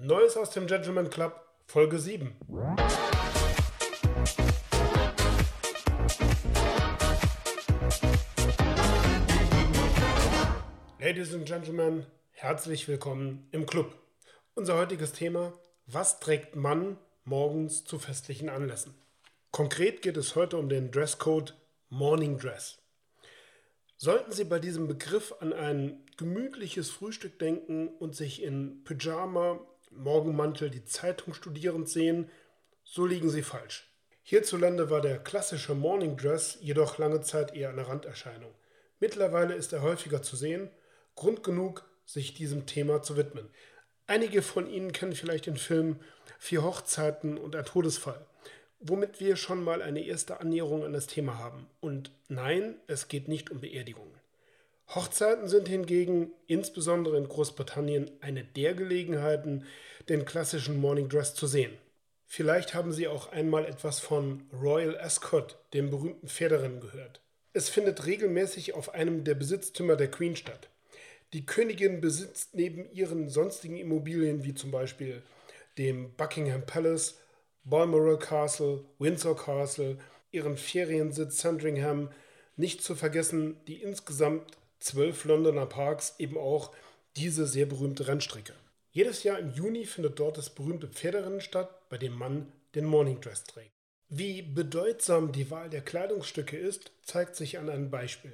Neues aus dem Gentleman Club, Folge 7. Ladies and Gentlemen, herzlich willkommen im Club. Unser heutiges Thema: Was trägt man morgens zu festlichen Anlässen? Konkret geht es heute um den Dresscode Morning Dress. Sollten Sie bei diesem Begriff an ein gemütliches Frühstück denken und sich in Pyjama, Morgenmantel die Zeitung studierend sehen, so liegen Sie falsch. Hierzulande war der klassische Morning Dress jedoch lange Zeit eher eine Randerscheinung. Mittlerweile ist er häufiger zu sehen, Grund genug, sich diesem Thema zu widmen. Einige von Ihnen kennen vielleicht den Film 4 Hochzeiten und ein Todesfall, womit wir schon mal eine erste Annäherung an das Thema haben. Und nein, es geht nicht um Beerdigungen. Hochzeiten sind hingegen, insbesondere in Großbritannien, eine der Gelegenheiten, den klassischen Morning Dress zu sehen. Vielleicht haben Sie auch einmal etwas von Royal Ascot, dem berühmten Pferderennen, gehört. Es findet regelmäßig auf einem der Besitztümer der Queen statt. Die Königin besitzt neben ihren sonstigen Immobilien, wie zum Beispiel dem Buckingham Palace, Balmoral Castle, Windsor Castle, ihren Feriensitz Sandringham, nicht zu vergessen die insgesamt 12 Londoner Parks, eben auch diese sehr berühmte Rennstrecke. Jedes Jahr im Juni findet dort das berühmte Pferderennen statt, bei dem man den Morning Dress trägt. Wie bedeutsam die Wahl der Kleidungsstücke ist, zeigt sich an einem Beispiel.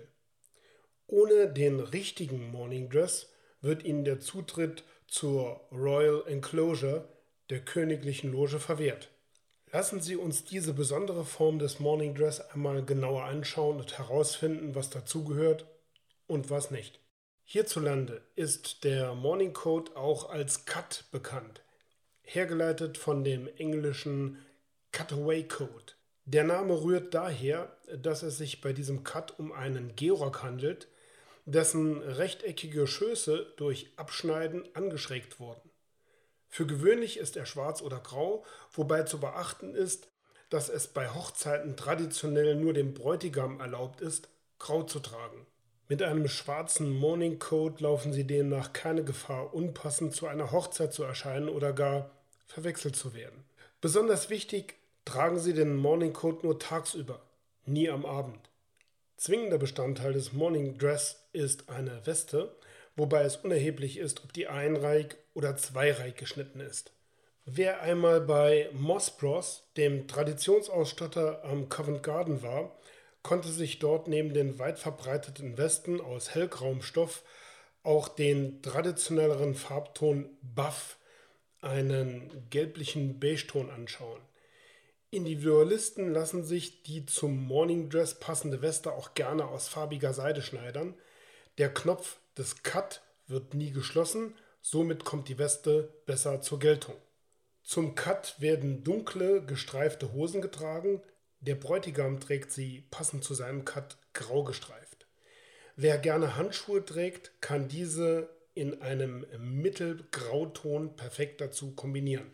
Ohne den richtigen Morning Dress wird Ihnen der Zutritt zur Royal Enclosure, der königlichen Loge, verwehrt. Lassen Sie uns diese besondere Form des Morning Dress einmal genauer anschauen und herausfinden, was dazugehört und was nicht. Hierzulande ist der Morning Coat auch als Cut bekannt, hergeleitet von dem englischen Cutaway Coat. Der Name rührt daher, dass es sich bei diesem Cut um einen Gehrock handelt, dessen rechteckige Schöße durch Abschneiden angeschrägt wurden. Für gewöhnlich ist er schwarz oder grau, wobei zu beachten ist, dass es bei Hochzeiten traditionell nur dem Bräutigam erlaubt ist, grau zu tragen. Mit einem schwarzen Morning Coat laufen Sie demnach keine Gefahr, unpassend zu einer Hochzeit zu erscheinen oder gar verwechselt zu werden. Besonders wichtig: Tragen Sie den Morning Coat nur tagsüber, nie am Abend. Zwingender Bestandteil des Morning Dress ist eine Weste, wobei es unerheblich ist, ob die einreihig oder zweireihig geschnitten ist. Wer einmal bei Moss Bros, dem Traditionsausstatter am Covent Garden, war, konnte sich dort neben den weit verbreiteten Westen aus hellgrauem Stoff auch den traditionelleren Farbton Buff, einen gelblichen Beigeton, anschauen. Individualisten lassen sich die zum Morning Dress passende Weste auch gerne aus farbiger Seide schneidern. Der Knopf des Cut wird nie geschlossen, somit kommt die Weste besser zur Geltung. Zum Cut werden dunkle, gestreifte Hosen getragen. Der Bräutigam trägt sie, passend zu seinem Cut, grau gestreift. Wer gerne Handschuhe trägt, kann diese in einem Mittelgrauton perfekt dazu kombinieren.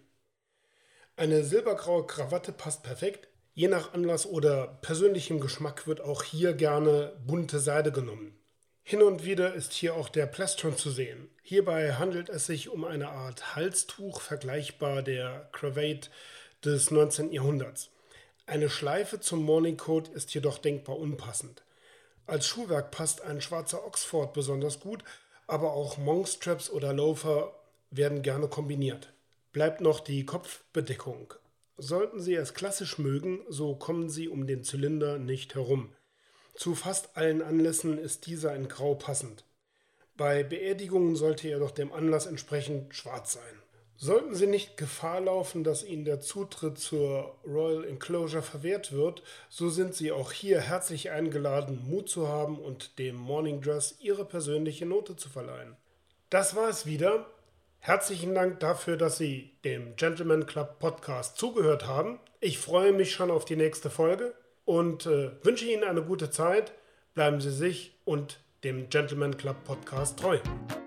Eine silbergraue Krawatte passt perfekt. Je nach Anlass oder persönlichem Geschmack wird auch hier gerne bunte Seide genommen. Hin und wieder ist hier auch der Plastron zu sehen. Hierbei handelt es sich um eine Art Halstuch, vergleichbar der Cravat des 19. Jahrhunderts. Eine Schleife zum Morning Coat ist jedoch denkbar unpassend. Als Schuhwerk passt ein schwarzer Oxford besonders gut, aber auch Monkstraps oder Loafer werden gerne kombiniert. Bleibt noch die Kopfbedeckung. Sollten Sie es klassisch mögen, so kommen Sie um den Zylinder nicht herum. Zu fast allen Anlässen ist dieser in Grau passend. Bei Beerdigungen sollte er doch dem Anlass entsprechend schwarz sein. Sollten Sie nicht Gefahr laufen, dass Ihnen der Zutritt zur Royal Enclosure verwehrt wird, so sind Sie auch hier herzlich eingeladen, Mut zu haben und dem Morning Dress Ihre persönliche Note zu verleihen. Das war es wieder. Herzlichen Dank dafür, dass Sie dem Gentleman Club Podcast zugehört haben. Ich freue mich schon auf die nächste Folge und wünsche Ihnen eine gute Zeit. Bleiben Sie sich und dem Gentleman Club Podcast treu.